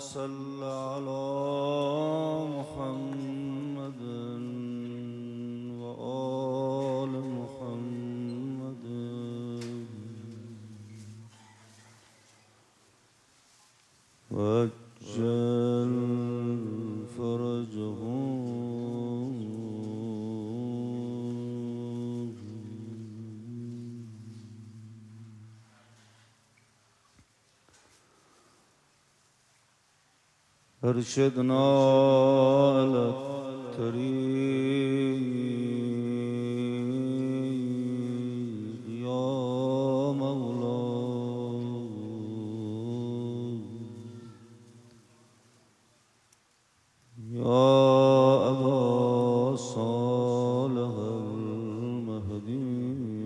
صل على محمد وآل محمد وعجل فرجهم ارشدنا إلى الطريق يا مولاي يا أبا صالح المهدي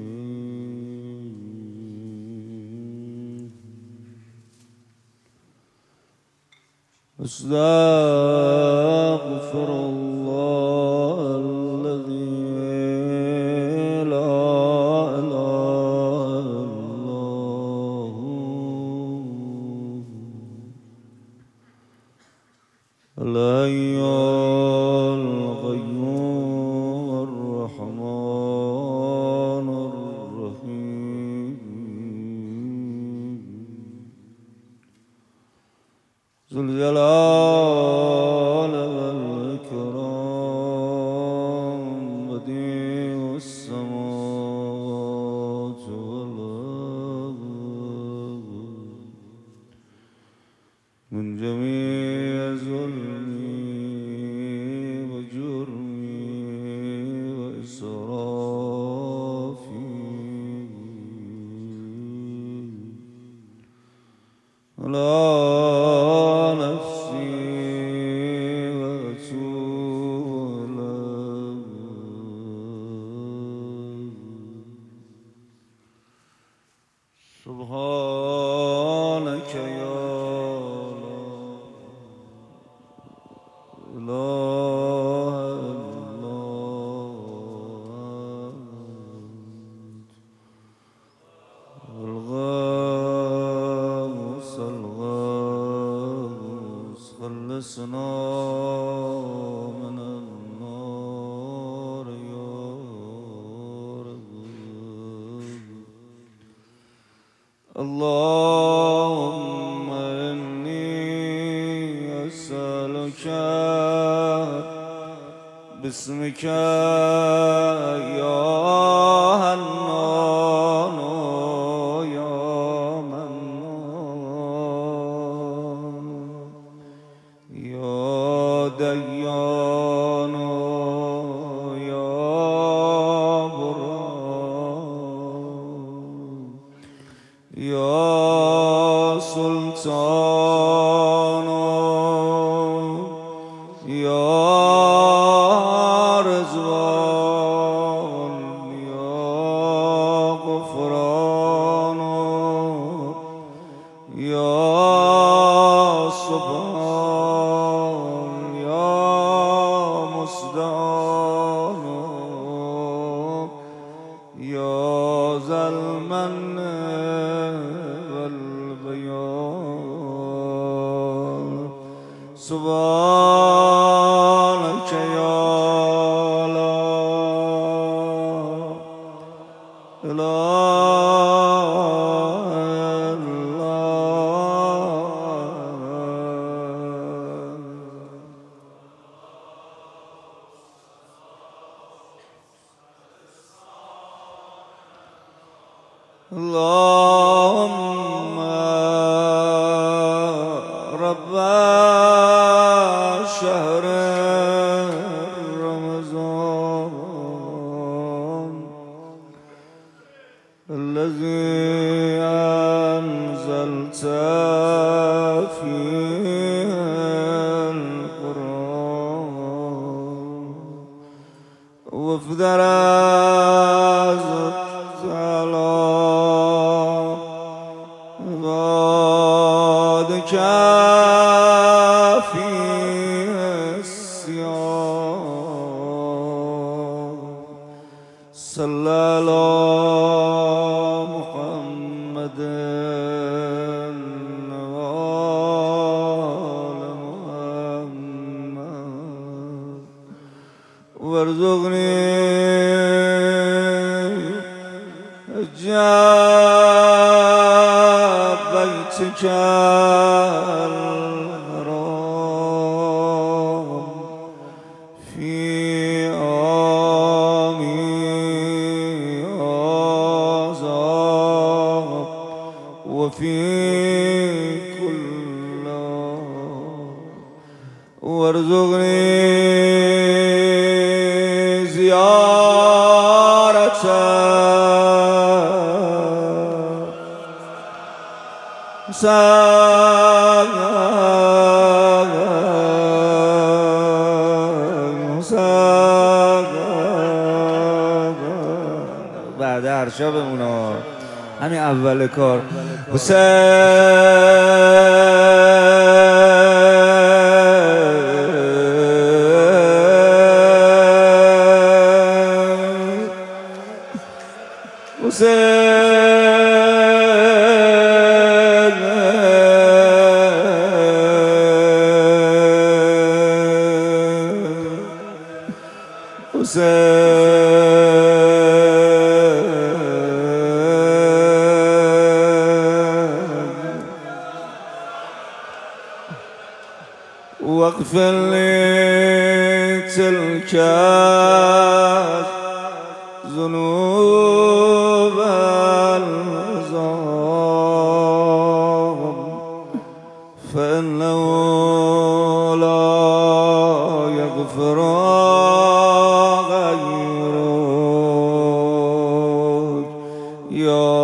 أستغفر الله الذي لا إله إلا هو الحي القيوم الرحمن الرحيم ذو الجلال والإكرام بديع السماوات والأرض من جميع ظلمي وجرمي وإسرافي على نفسي وأتوب إليك سبحانك يا لا إله إلا أنت الغوث خلصنا من النار يا رب اللهم إني أسألك باسمك يا حنان يا منان يا ديان يا برهان يا سلطان يا رضوان يا غفران يا سبحان يا مستعان يا ذا المن والبيان سبحانك يا لا إله إلا اللهم رب شهر رمضان الذي أنزلت فيه القرآن وافدر على عبادك في الصيام صلى الله محمد وآل وارزقني حجاب بيتك الحرام في عامي هذا وفي كل وارزقني زيارته بعد هر شب اونا همین اول کار واغفر لي تلك ذنوب العظام فإنه لا يغفر غيرك يا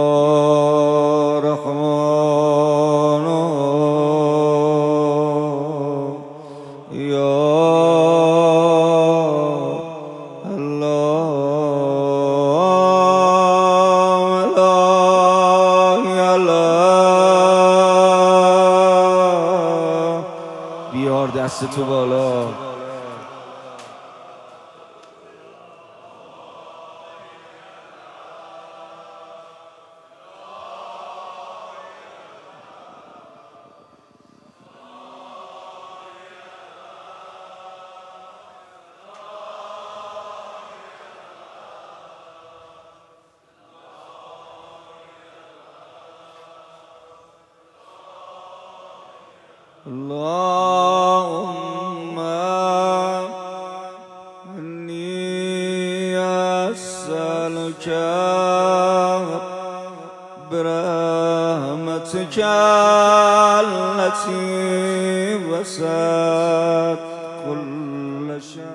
رحمن يا بیار دست تو بالا اللهم إني أسألك برحمتك التي وسعت كل شيء